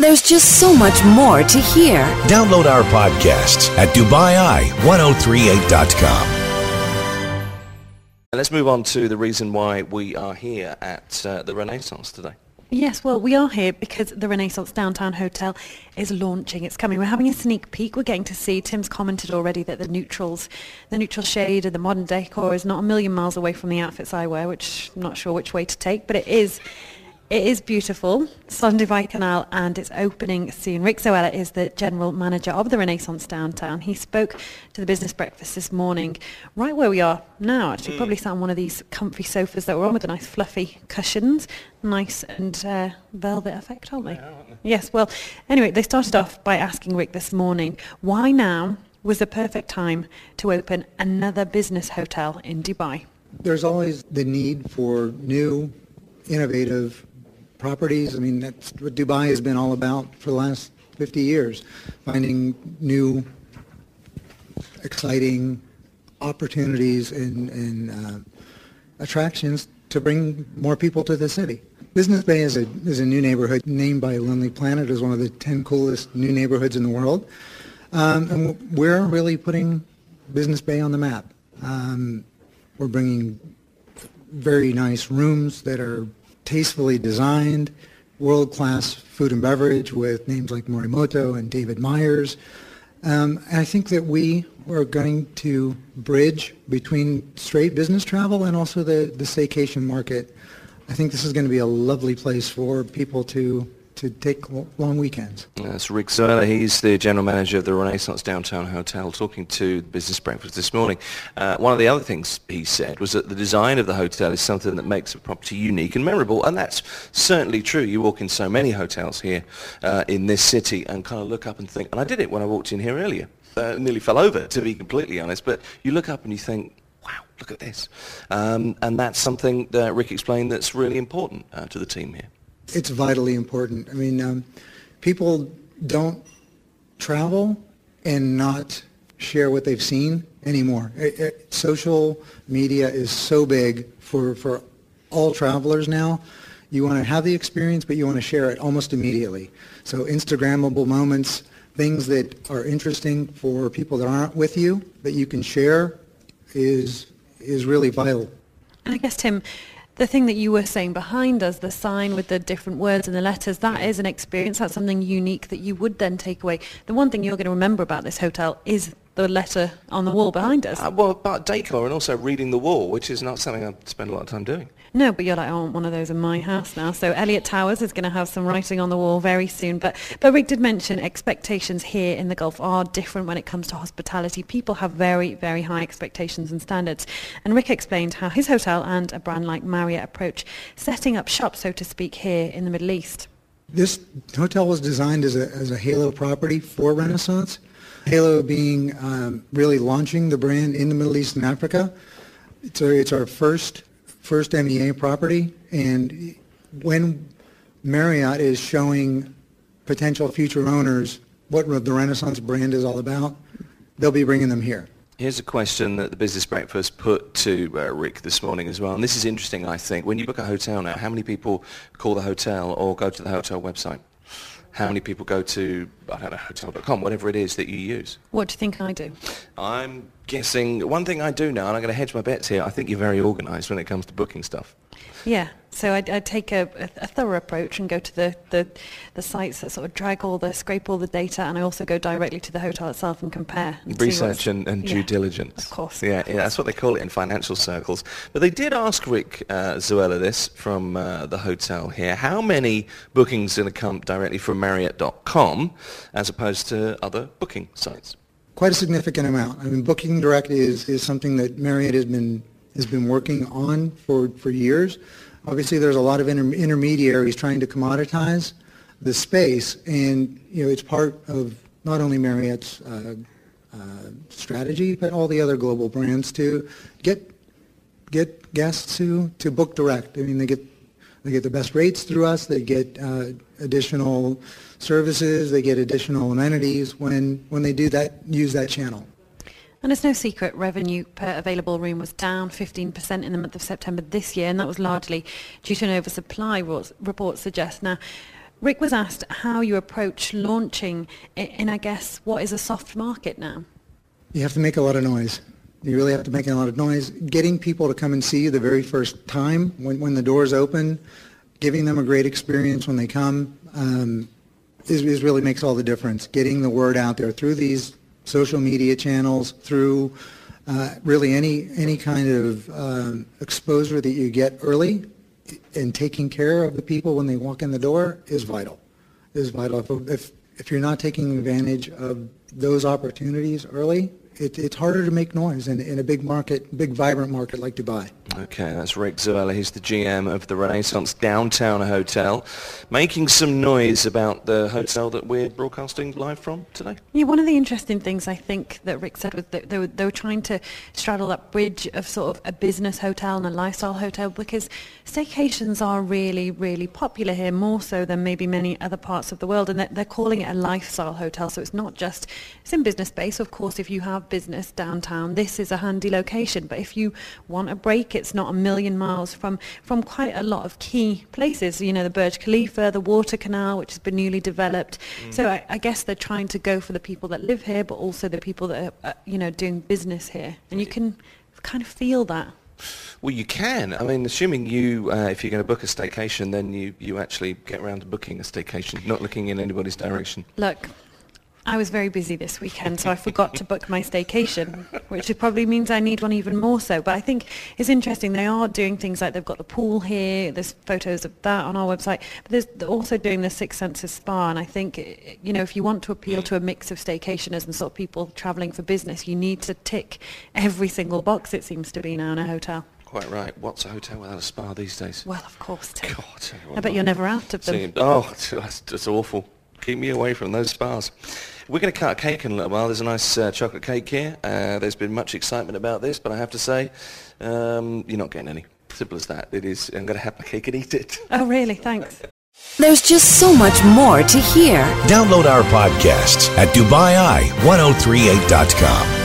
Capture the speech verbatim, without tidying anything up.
There's just so much more to hear. Download our podcasts at Dubai Eye ten thirty-eight dot com. Let's move on to the reason why we are here at uh, the Renaissance today. Yes, well, we are here because the Renaissance Downtown Hotel is launching. It's coming. We're having a sneak peek. We're getting to see. Tim's commented already that the neutrals, the neutral shade and the modern decor is not a million miles away from the outfits I wear, which I'm not sure which way to take, but it is. It is beautiful. It's on Dubai Canal and it's opening soon. Rick Zoella is the general manager of the Renaissance Downtown. He spoke to the business breakfast this morning, right where we are now, actually. Mm. Probably sat on one of these comfy sofas that we're on with the nice fluffy cushions. Nice and uh, velvet effect, aren't they? Yeah, aren't they? Yes, well, anyway, they started off by asking Rick this morning, why now was the perfect time to open another business hotel in Dubai? There's always the need for new, innovative properties. I mean, that's what Dubai has been all about for the last fifty years, finding new, exciting opportunities and, and uh, attractions to bring more people to the city. Business Bay is a, is a new neighborhood named by Lonely Planet as one of the ten coolest new neighborhoods in the world. Um, and we're really putting Business Bay on the map. Um, we're bringing very nice rooms that are tastefully designed, world-class food and beverage with names like Morimoto and David Myers. Um, and I think that we are going to bridge between straight business travel and also the, the staycation market. I think this is going to be a lovely place for people to to take long weekends. That's Rick Zoella. He's the general manager of the Renaissance Downtown Hotel, talking to the Business Breakfast this morning. Uh, one of the other things he said was that the design of the hotel is something that makes a property unique and memorable, and that's certainly true. You walk in so many hotels here uh, in this city and kind of look up and think, and I did it when I walked in here earlier. Uh, nearly fell over, to be completely honest, but you look up and you think, wow, look at this. Um, and that's something that Rick explained that's really important uh, to the team here. It's vitally important. I mean, um, people don't travel and not share what they've seen anymore. It, it, social media is so big for, for all travelers now. You want to have the experience, but you want to share it almost immediately. So Instagrammable moments, things that are interesting for people that aren't with you, that you can share, is is really vital. And I guess, Tim, the thing that you were saying behind us, the sign with the different words and the letters, that is an experience. That's something unique that you would then take away. The one thing you're going to remember about this hotel is the letter on the wall behind us. Uh, well, about decor and also reading the wall, which is not something I spend a lot of time doing. No, but you're like, I want one of those in my house now. So Elliot Towers is going to have some writing on the wall very soon. But, but Rick did mention expectations here in the Gulf are different when it comes to hospitality. People have very, very high expectations and standards. And Rick explained how his hotel and a brand like Marriott approach setting up shop, so to speak, here in the Middle East. This hotel was designed as a, as a halo property for Renaissance. Halo being um, really launching the brand in the Middle East and Africa. It's our, it's our first first M E A property, and when Marriott is showing potential future owners what the Renaissance brand is all about, they'll be bringing them here. Here's a question that the Business Breakfast put to uh, Rick this morning as well, and this is interesting, I think. When you book a hotel now, how many people call the hotel or go to the hotel website? How many people go to, I don't know, hotel dot com, whatever it is that you use? What do you think I do? I'm guessing, one thing I do now, and I'm going to hedge my bets here, I think you're very organised when it comes to booking stuff. Yeah, so I, I take a, a, a thorough approach and go to the, the, the sites that sort of drag all the, scrape all the data, and I also go directly to the hotel itself and compare. And Research and, and due yeah, diligence. Of course. Yeah, yeah, that's what they call it in financial circles. But they did ask Rick uh, Zoella this from uh, the hotel here. How many bookings are going to come directly from Marriott dot com as opposed to other booking sites? Quite a significant amount. I mean, Booking Direct is, is something that Marriott has been has been working on for, for years. Obviously, there's a lot of inter- intermediaries trying to commoditize the space, and you know it's part of not only Marriott's uh, uh, strategy, but all the other global brands to get get guests to, to book direct. I mean, they get they get the best rates through us. They get uh, additional services. They get additional amenities when when they do that. Use that channel. And it's no secret revenue per available room was down fifteen percent in the month of September this year, and that was largely due to an oversupply, reports suggest. Now, Rick was asked how you approach launching in, in, I guess, what is a soft market now. You have to make a lot of noise. You really have to make a lot of noise. Getting people to come and see you the very first time when, when the doors open, giving them a great experience when they come, um, is, is really makes all the difference. Getting the word out there through these social media channels, through uh, really any any kind of um, exposure that you get early, and taking care of the people when they walk in the door is vital. Is vital. If if, if you're not taking advantage of those opportunities early, It, it's harder to make noise in, in a big market, big vibrant market like Dubai. Okay, that's Rick Zuella. He's the G M of the Renaissance Downtown Hotel, making some noise about the hotel that we're broadcasting live from today. Yeah, one of the interesting things I think that Rick said was that they were, they were trying to straddle that bridge of sort of a business hotel and a lifestyle hotel, because staycations are really, really popular here, more so than maybe many other parts of the world, and they're, they're calling it a lifestyle hotel. So it's not just, it's in business space. Of course, if you have business downtown, this is a handy location, but if you want a break, it's not a million miles from from quite a lot of key places, you know, the Burj Khalifa, the Water Canal, which has been newly developed. Mm. So I, I guess they're trying to go for the people that live here, but also the people that are, uh, you know, doing business here, and you can kind of feel that. Well, you can. I mean, assuming you, uh, if you're going to book a staycation, then you, you actually get around to booking a staycation, not looking in anybody's direction. Look, I was very busy this weekend, so I forgot to book my staycation, which probably means I need one even more so. But I think it's interesting. They are doing things like they've got the pool here. There's photos of that on our website. But there's they're also doing the Six Senses Spa. And I think, you know, if you want to appeal to a mix of staycationers and sort of people traveling for business, you need to tick every single box, it seems to be now in a hotel. Quite right. What's a hotel without a spa these days? Well, of course, Tim. God, I bet you're never out of them. See, oh, that's, that's awful. Keep me away from those spas. We're going to cut a cake in a little while. There's a nice uh, chocolate cake here. Uh, there's been much excitement about this, but I have to say, um, you're not getting any. Simple as that. It is. I'm going to have my cake and eat it. Oh, really? Thanks. There's just so much more to hear. Download our podcasts at Dubai Eye ten thirty-eight dot com.